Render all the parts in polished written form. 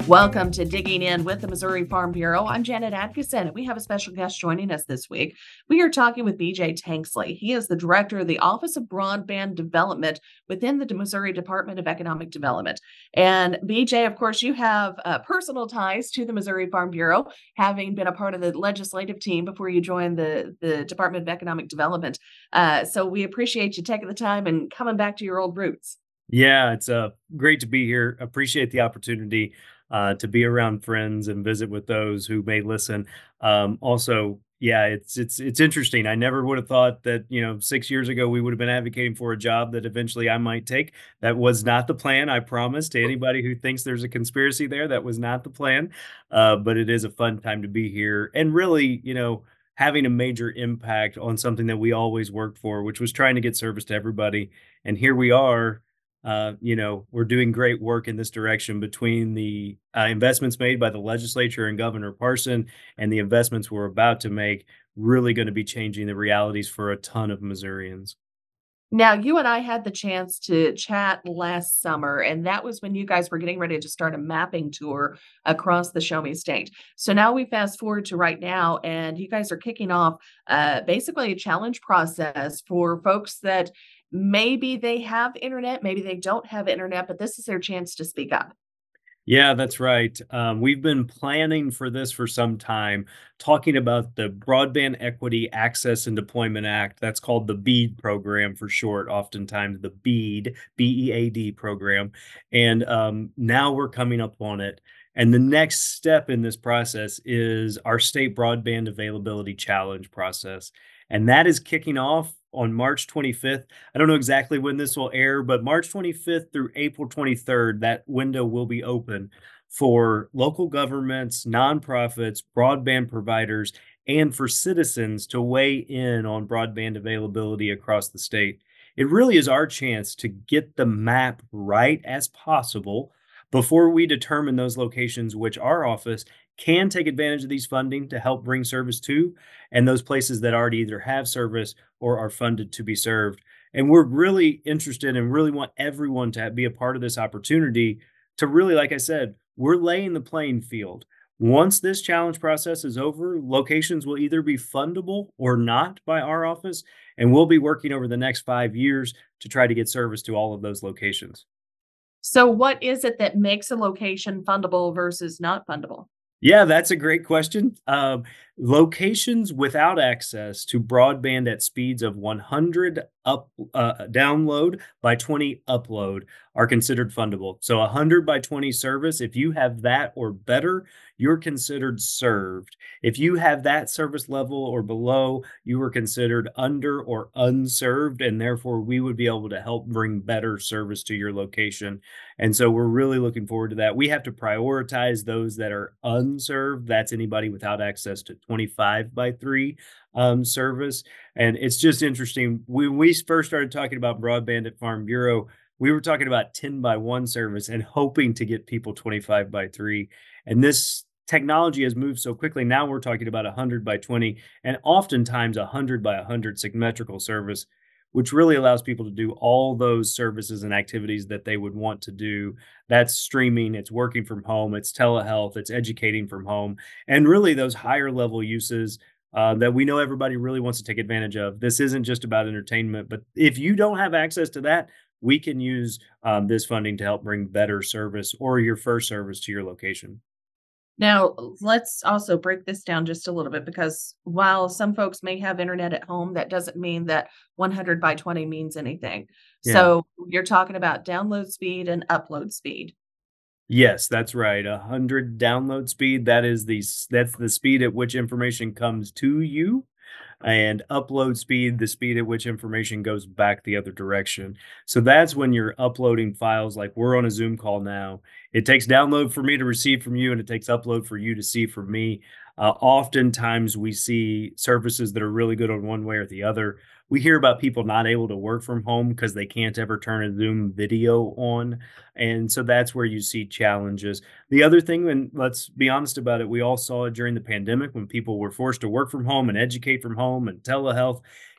Welcome to Digging In with the Missouri Farm Bureau. I'm Janet Atkinson, and we have a special guest joining us this week. We are talking with BJ Tanksley. He is the director of the Office of Broadband Development within the Missouri Department of Economic Development. And BJ, of course, you have personal ties to the Missouri Farm Bureau, having been a part of the legislative team before you joined the Department of Economic Development. So we appreciate you taking the time and coming back to your old roots. Yeah, it's great to be here. Appreciate the opportunity to be around friends and visit with those who may listen. Also, yeah, it's interesting. I never would have thought that 6 years ago we would have been advocating for a job that eventually I might take. That was not the plan. I promise to anybody who thinks there's a conspiracy there. That was not the plan. But it is a fun time to be here, and really, having a major impact on something that we always worked for, which was trying to get service to everybody. And here we are, we're doing great work in this direction between the investments made by the legislature and Governor Parson and the investments we're about to make, really going to be changing the realities for a ton of Missourians. Now, you and I had the chance to chat last summer, and that was when you guys were getting ready to start a mapping tour across the Show Me State. So now we fast forward to right now, and you guys are kicking off basically a challenge process for folks that maybe they have internet, maybe they don't have internet, but this is their chance to speak up. Yeah, that's right. We've been planning for this for some time, talking about the Broadband Equity Access and Deployment Act. That's called the BEAD program for short, oftentimes the BEAD, BEAD program. And now we're coming up on it. And the next step in this process is our state broadband availability challenge process. And that is kicking off on March 25th. I don't know exactly when this will air, but March 25th through April 23rd, that window will be open for local governments, nonprofits, broadband providers, and for citizens to weigh in on broadband availability across the state. It really is our chance to get the map right as possible before we determine those locations which our office can take advantage of these funding to help bring service to, and those places that already either have service or are funded to be served. And we're really interested and really want everyone to be a part of this opportunity to really, like I said, we're laying the playing field. Once this challenge process is over, locations will either be fundable or not by our office, and we'll be working over the next 5 years to try to get service to all of those locations. So, what is it that makes a location fundable versus not fundable? Yeah, that's a great question. Locations without access to broadband at speeds of 100 download by 20 upload are considered fundable. So 100 by 20 service, if you have that or better, you're considered served. If you have that service level or below, you are considered under or unserved, and therefore we would be able to help bring better service to your location. And so we're really looking forward to that. We have to prioritize those that are unserved. That's anybody without access to 25 by 3 service. And it's just interesting. When we first started talking about broadband at Farm Bureau, we were talking about 10 by 1 service and hoping to get people 25 by 3. And this technology has moved so quickly. Now we're talking about 100 by 20 and oftentimes 100 by 100 symmetrical service, which really allows people to do all those services and activities that they would want to do. That's streaming, it's working from home, it's telehealth, it's educating from home, and really those higher level uses that we know everybody really wants to take advantage of. This isn't just about entertainment, but if you don't have access to that, we can use this funding to help bring better service or your first service to your location. Now, let's also break this down just a little bit because while some folks may have internet at home, that doesn't mean that 100 by 20 means anything. Yeah. So you're talking about download speed and upload speed. Yes, that's right. 100 download speed. That's the speed at which information comes to you, and upload speed, the speed at which information goes back the other direction. So that's when you're uploading files like we're on a Zoom call now. It takes download for me to receive from you, and it takes upload for you to see from me. Oftentimes, we see services that are really good on one way or the other. We hear about people not able to work from home because they can't ever turn a Zoom video on. And so that's where you see challenges. The other thing, and let's be honest about it, we all saw it during the pandemic when people were forced to work from home and educate from home and telehealth.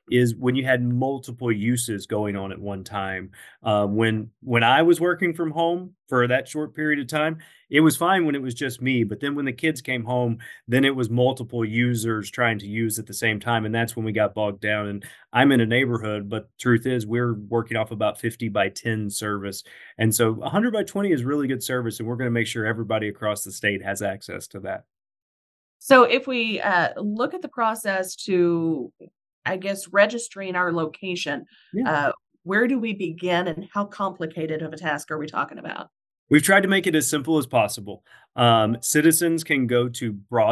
is when you had multiple uses going on at one time. When I was working from home for that short period of time, it was fine when it was just me. But then when the kids came home, then it was multiple users trying to use at the same time, and that's when we got bogged down. And I'm in a neighborhood, but truth is, we're working off about 50 by 10 service, and so 100 by 20 is really good service, and we're going to make sure everybody across the state has access to that. So if we look at the process to, I guess, registering our location, Yeah. uh, where do we begin and how complicated of a task are we talking about? We've tried to make it as simple as possible. Citizens can go to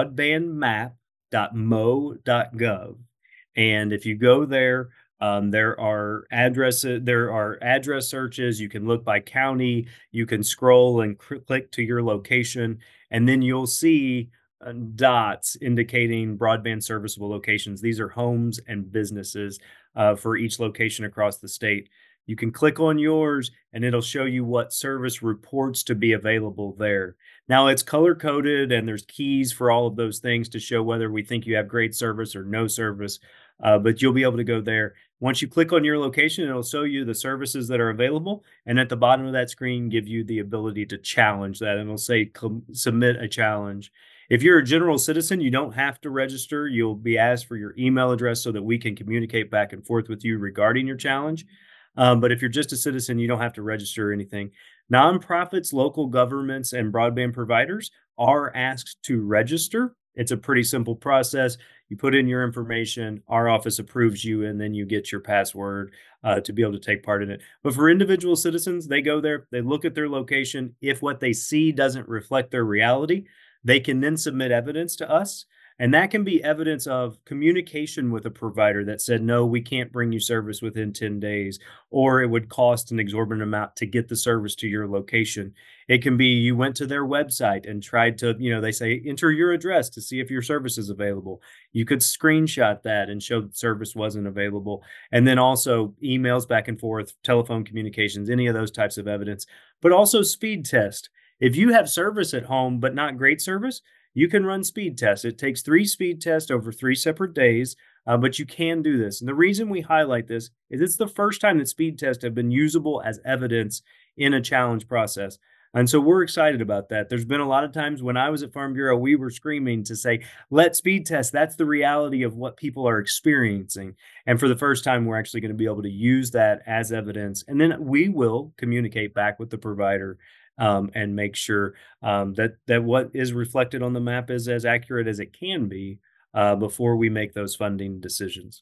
broadbandmap.mo.gov, and if you go there, there are address searches. You can look by county. You can scroll and click to your location, and then you'll see dots indicating broadband serviceable locations. These are homes and businesses for each location across the state. You can click on yours and it'll show you what service reports to be available there. Now it's color coded and there's keys for all of those things to show whether we think you have great service or no service. But you'll be able to go there. Once you click on your location, it'll show you the services that are available. And at the bottom of that screen, give you the ability to challenge that. And it'll say submit a challenge. If you're a general citizen, you don't have to register. You'll be asked for your email address so that we can communicate back and forth with you regarding your challenge. But if you're just a citizen, you don't have to register or anything. Nonprofits, local governments, and broadband providers are asked to register. It's a pretty simple process. You put in your information, our office approves you, and then you get your password to be able to take part in it. But for individual citizens, they go there, they look at their location. If what they see doesn't reflect their reality, they can then submit evidence to us. And that can be evidence of communication with a provider that said, no, we can't bring you service within 10 days, or it would cost an exorbitant amount to get the service to your location. It can be you went to their website and tried to, they say, enter your address to see if your service is available. You could screenshot that and show that service wasn't available. And then also emails back and forth, telephone communications, any of those types of evidence, but also speed test. If you have service at home, but not great service, you can run speed tests. It takes 3 speed tests over 3 separate days, but you can do this. And the reason we highlight this is it's the first time that speed tests have been usable as evidence in a challenge process. And so we're excited about that. There's been a lot of times when I was at Farm Bureau, we were screaming to say, let speed test. That's the reality of what people are experiencing. And for the first time, we're actually going to be able to use that as evidence. And then we will communicate back with the provider and make sure that what is reflected on the map is as accurate as it can be before we make those funding decisions.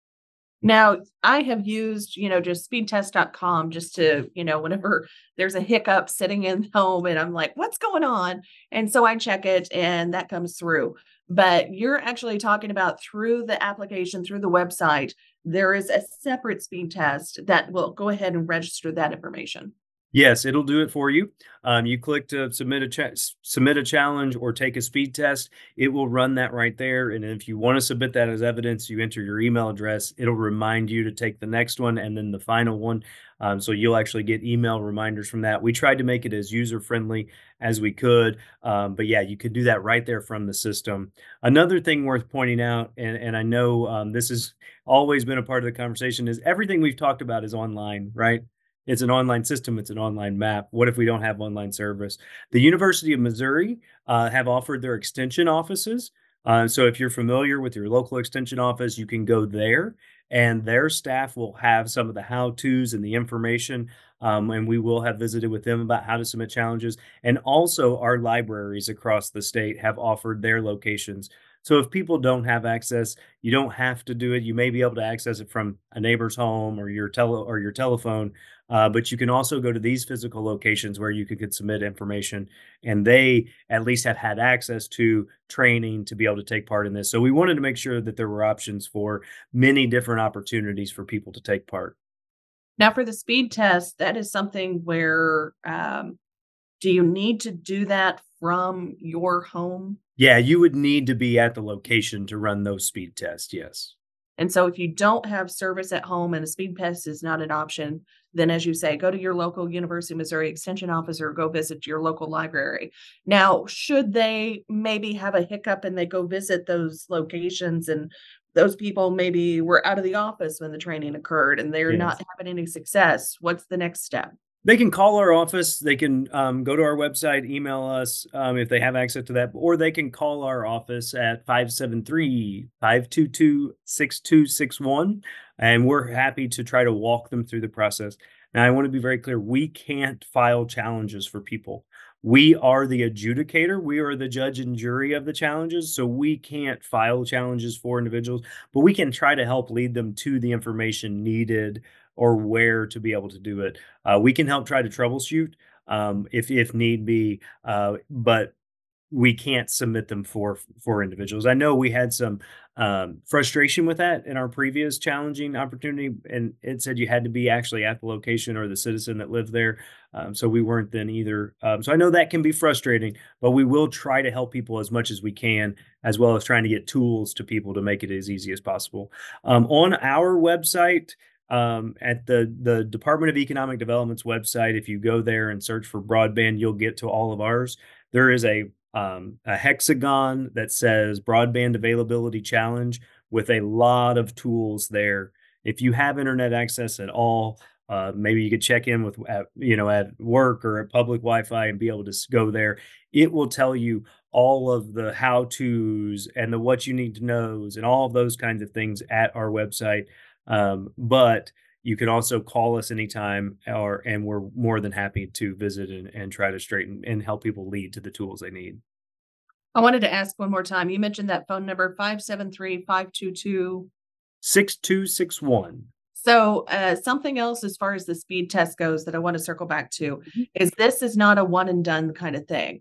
Now, I have used, just speedtest.com just to, whenever there's a hiccup sitting in home and I'm like, what's going on? And so I check it and that comes through. But you're actually talking about through the application, through the website, there is a separate speed test that will go ahead and register that information. Yes, it'll do it for you. You click to submit a challenge or take a speed test. It will run that right there. And if you want to submit that as evidence, you enter your email address. It'll remind you to take the next one and then the final one. So you'll actually get email reminders from that. We tried to make it as user friendly as we could. But yeah, you can do that right there from the system. Another thing worth pointing out, and I know this has always been a part of the conversation, is everything we've talked about is online, right? It's an online system. It's an online map. What if we don't have online service? The University of Missouri have offered their extension offices. So if you're familiar with your local extension office, you can go there and their staff will have some of the how-tos and the information. And we will have visited with them about how to submit challenges. And also our libraries across the state have offered their locations. So if people don't have access, you don't have to do it. You may be able to access it from a neighbor's home or your telephone, but you can also go to these physical locations where you could submit information, and they at least have had access to training to be able to take part in this. So we wanted to make sure that there were options for many different opportunities for people to take part. Now, for the speed test, that is something where do you need to do that from your home? Yeah, you would need to be at the location to run those speed tests. Yes. And so if you don't have service at home and a speed test is not an option, then as you say, go to your local University of Missouri Extension office or go visit your local library. Now, should they maybe have a hiccup and they go visit those locations and those people maybe were out of the office when the training occurred and they're not Yes. having any success. What's the next step? They can call our office. They can go to our website, email us if they have access to that, or they can call our office at 573-522-6261. And we're happy to try to walk them through the process. Now, I want to be very clear, we can't file challenges for people. We are the adjudicator, we are the judge and jury of the challenges. So we can't file challenges for individuals, but we can try to help lead them to the information needed or where to be able to do it. We can help try to troubleshoot if need be, but we can't submit them for individuals. I know we had some frustration with that in our previous challenging opportunity, and it said you had to be actually at the location or the citizen that lived there. So we weren't then either. So I know that can be frustrating, but we will try to help people as much as we can, as well as trying to get tools to people to make it as easy as possible. On our website, at the Department of Economic Development's website, if you go there and search for broadband, you'll get to all of ours. There is a hexagon that says broadband availability challenge with a lot of tools there. If you have internet access at all, maybe you could check in with at work or at public Wi-Fi and be able to go there. It will tell you all of the how tos and the what you need to knows and all of those kinds of things at our website. But you can also call us anytime, and we're more than happy to visit and try to straighten and help people lead to the tools they need. I wanted to ask one more time. You mentioned that phone number 573-522. 6261. So, something else as far as the speed test goes that I want to circle back to Mhm. is this is not a one and done kind of thing.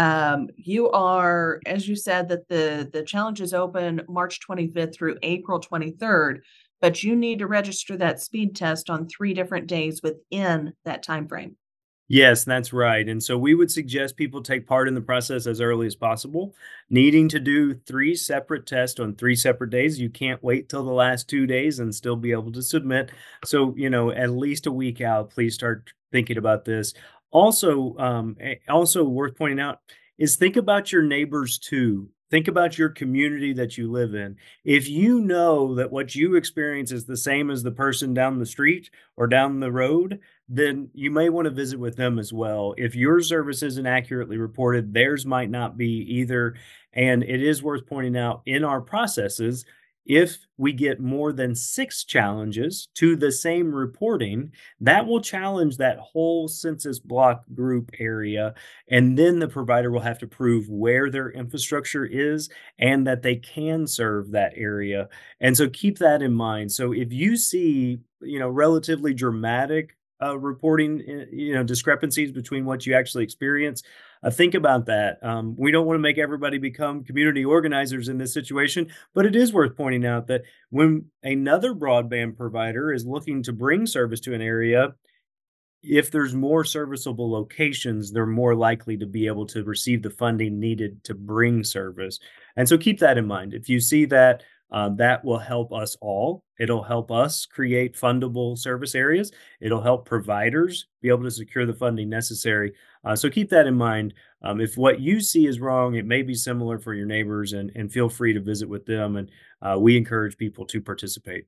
You are, as you said, that the challenge is open March 25th through April 23rd, but you need to register that speed test on 3 different days within that time frame. Yes, that's right. And so we would suggest people take part in the process as early as possible. Needing to do 3 separate tests on 3 separate days, you can't wait till the last 2 days and still be able to submit. So, at least a week out, please start thinking about this. Also, also worth pointing out is think about your neighbors too. Think about your community that you live in. If you know that what you experience is the same as the person down the street or down the road, then you may want to visit with them as well. If your service isn't accurately reported, theirs might not be either. And it is worth pointing out in our processes, if we get more than 6 challenges to the same reporting, that will challenge that whole census block group area. And then the provider will have to prove where their infrastructure is and that they can serve that area. And so keep that in mind. So if you see, relatively dramatic reporting, discrepancies between what you actually experience. Think about that. We don't want to make everybody become community organizers in this situation, but it is worth pointing out that when another broadband provider is looking to bring service to an area, if there's more serviceable locations, they're more likely to be able to receive the funding needed to bring service. And so keep that in mind. If you see that, that will help us all. It'll help us create fundable service areas. It'll help providers be able to secure the funding necessary. So keep that in mind. If what you see is wrong, it may be similar for your neighbors, and feel free to visit with them. And we encourage people to participate.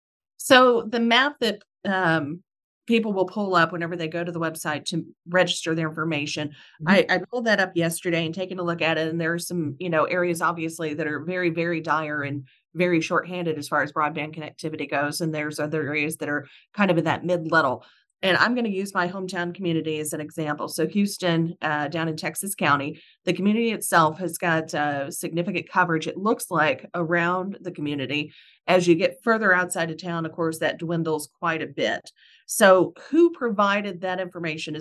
So the map that people will pull up whenever they go to the website to register their information. Mhm. I pulled that up yesterday and taking a look at it, and there are some, areas obviously that are very, very dire and very shorthanded as far as broadband connectivity goes. And there's other areas that are kind of in that mid-level. And I'm going to use my hometown community as an example. So Houston, down in Texas County, the community itself has got significant coverage. It looks like around the community. As you get further outside of town, of course, that dwindles quite a bit. So, who provided that information?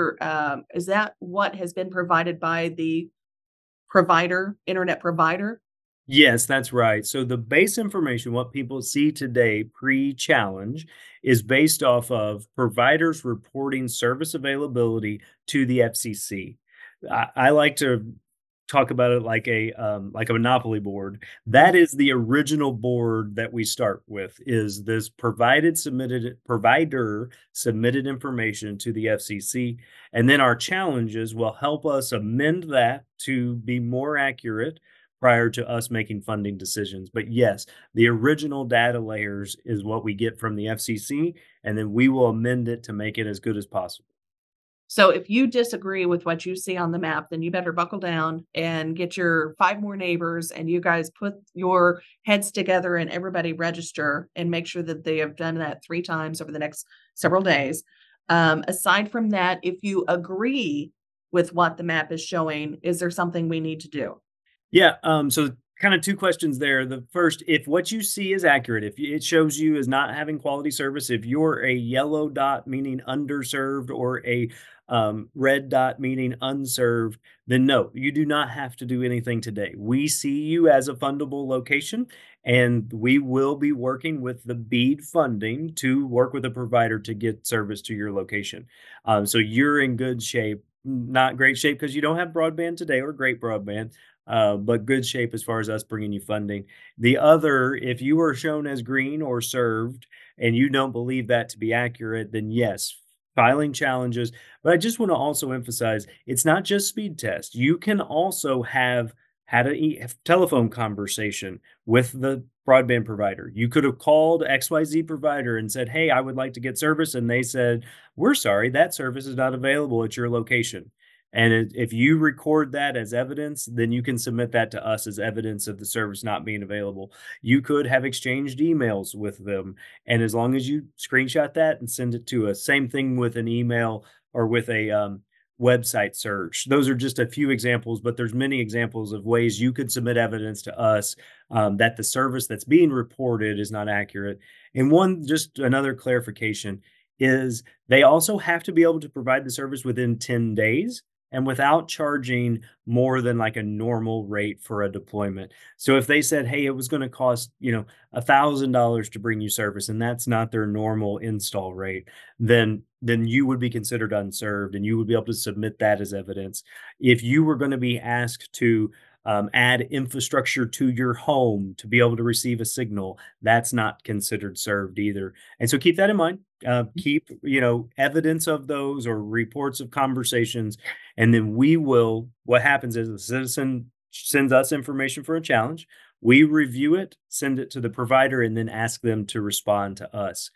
Is that what has been provided by the provider, internet provider? Yes, that's right. So the base information, what people see today pre-challenge, is based off of providers reporting service availability to the FCC. I like to talk about it like a monopoly board. Mhm. That is the original board that we start with. Is this provider submitted information to the FCC, and then our challenges will help us amend that to be more accurate, prior to us making funding decisions. But yes, the original data layers is what we get from the FCC, and then we will amend it to make it as good as possible. So if you disagree with what you see on the map, then you better buckle down and get your 5 more neighbors and you guys put your heads together and everybody register and make sure that they have done that 3 times over the next several days. Aside from that, if you agree with what the map is showing, is there something we need to do? Yeah, so kind of two questions there. The first, if what you see is accurate, if it shows you as not having quality service, if you're a yellow dot meaning underserved or a red dot meaning unserved, then no, you do not have to do anything today. We see you as a fundable location, and we will be working with the BEAD funding to work with a provider to get service to your location. So you're in good shape. Not great shape because you don't have broadband today or great broadband, but good shape as far as us bringing you funding. The other, if you are shown as green or served and you don't believe that to be accurate, then yes, filing challenges. But I just want to also emphasize it's not just speed test. You can also have had a telephone conversation with the broadband provider. You could have called XYZ provider and said, "Hey, I would like to get service." And they said, "We're sorry, that service is not available at your location." And if you record that as evidence, then you can submit that to us as evidence of the service not being available. You could have exchanged emails with them. And as long as you screenshot that and send it to us, same thing with an email or with a website search. Those are just a few examples, but there's many examples of ways you could submit evidence to us that the service that's being reported is not accurate. And one, just another clarification is they also have to be able to provide the service within 10 days and without charging more than like a normal rate for a deployment. So if they said, "Hey, it was going to cost, $1,000 to bring you service," and that's not their normal install rate, then you would be considered unserved and you would be able to submit that as evidence. If you were going to be asked to add infrastructure to your home to be able to receive a signal, that's not considered served either. And so keep that in mind. Keep evidence of those or reports of conversations, and then we will. What happens is the citizen sends us information for a challenge. We review it, send it to the provider, and then ask them to respond to us.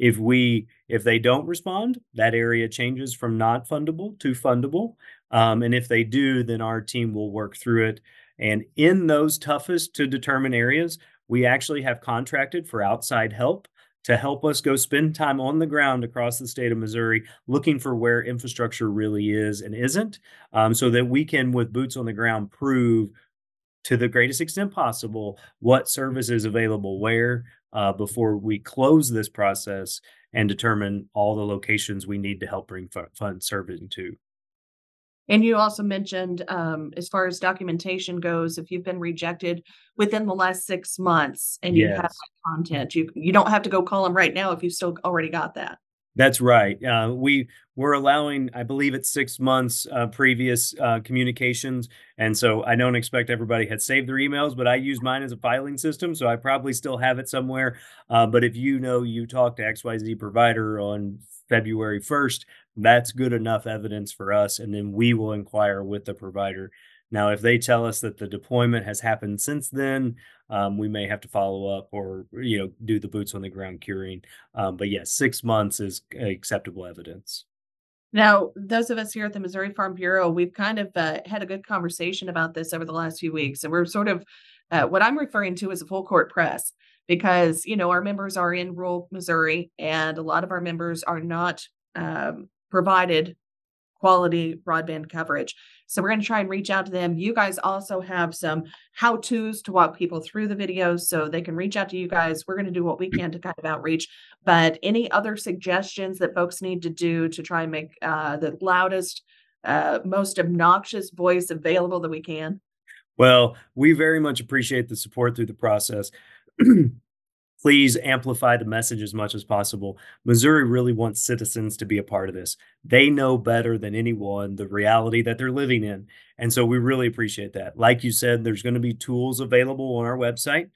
If they don't respond, that area changes from not fundable to fundable. And if they do, then our team will work through it. And in those toughest to determine areas, we actually have contracted for outside help to help us go spend time on the ground across the state of Missouri looking for where infrastructure really is and isn't, so that we can, with boots on the ground, prove to the greatest extent possible what service is available where before we close this process and determine all the locations we need to help bring fund serving to. And you also mentioned, as far as documentation goes, if you've been rejected within the last 6 months and you have that Yes. content, you don't have to go call them right now if you've still already got that. That's right. We're allowing, I believe it's 6 months previous communications, and so I don't expect everybody had saved their emails, but I use mine as a filing system, so I probably still have it somewhere. But if you talked to XYZ provider on February 1st, that's good enough evidence for us, and then we will inquire with the provider. Now, if they tell us that the deployment has happened since then, we may have to follow up or do the boots on the ground curing. But yes, 6 months is acceptable evidence. Now, those of us here at the Missouri Farm Bureau, we've kind of had a good conversation about this over the last few weeks, and we're sort of what I'm referring to as a full court press because our members are in rural Missouri, and a lot of our members are not provided quality broadband coverage. So we're going to try and reach out to them. You guys also have some how-tos to walk people through the videos so they can reach out to you guys. We're going to do what we can to kind of outreach. But any other suggestions that folks need to do to try and make the loudest, most obnoxious voice available that we can? Well, we very much appreciate the support through the process. Please amplify the message as much as possible. Missouri really wants citizens to be a part of this. They know better than anyone the reality that they're living in. And so we really appreciate that. Like you said, there's going to be tools available on our website.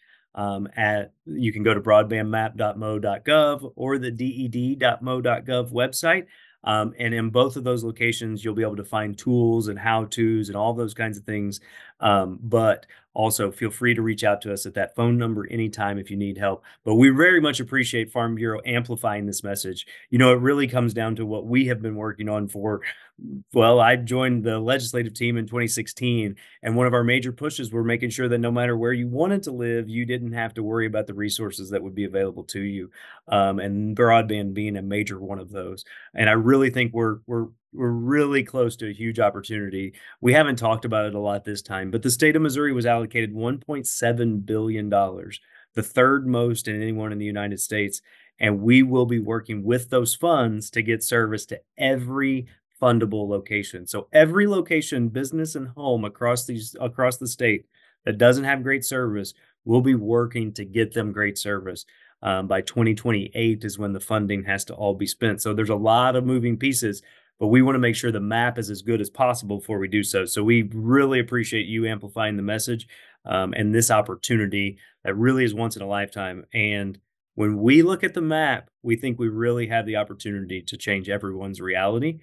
You can go to broadbandmap.mo.gov or the ded.mo.gov website. And in both of those locations, you'll be able to find tools and how to's and all those kinds of things. But Also, feel free to reach out to us at that phone number anytime if you need help. But we very much appreciate Farm Bureau amplifying this message. You know, it really comes down to what we have been working on for, well, I joined the legislative team in 2016, and one of our major pushes were making sure that no matter where you wanted to live, you didn't have to worry about the resources that would be available to you, and broadband being a major one of those. And I really think we're really close to a huge opportunity. We haven't talked about it a lot this time, but the state of Missouri was allocated $1.7 billion, the third most in anyone in the United States. And we will be working with those funds to get service to every fundable location. So every location, business and home across the state that doesn't have great service, we'll be working to get them great service. By 2028 is when the funding has to all be spent. So there's a lot of moving pieces, but we want to make sure the map is as good as possible before we do so. So we really appreciate you amplifying the message, and this opportunity that really is once in a lifetime. And when we look at the map, we think we really have the opportunity to change everyone's reality.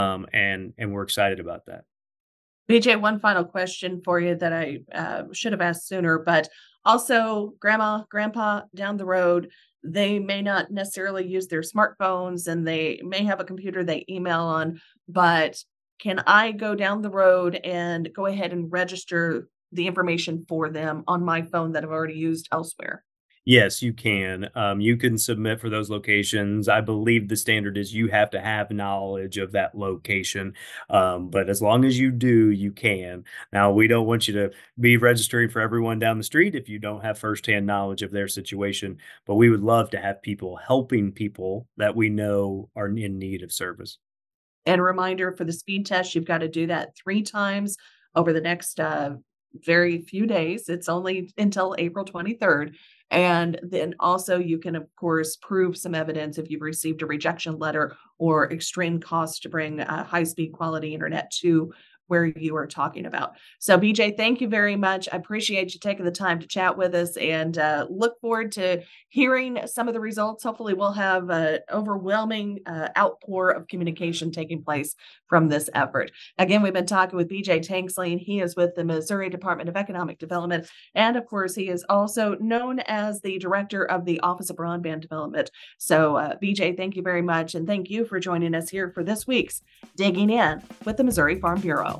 And we're excited about that. BJ, one final question for you that I should have asked sooner, but also grandma, grandpa down the road, they may not necessarily use their smartphones and they may have a computer they email on, but can I go down the road and go ahead and register the information for them on my phone that I've already used elsewhere? Yes, you can. You can submit for those locations. I believe the standard is you have to have knowledge of that location. But as long as you do, you can. Now, we don't want you to be registering for everyone down the street if you don't have firsthand knowledge of their situation. But we would love to have people helping people that we know are in need of service. And a reminder for the speed test, you've got to do that 3 times over the next, very few days. It's only until April 23rd. And then also you can, of course, prove some evidence if you've received a rejection letter or extreme cost to bring, high-speed quality internet to where you are talking about. So, BJ, thank you very much. I appreciate you taking the time to chat with us and look forward to hearing some of the results. Hopefully, we'll have an overwhelming outpour of communication taking place from this effort. Again, we've been talking with BJ Tanksley, and he is with the Missouri Department of Economic Development. And of course, he is also known as the director of the Office of Broadband Development. So, BJ, thank you very much. And thank you for joining us here for this week's Digging In with the Missouri Farm Bureau.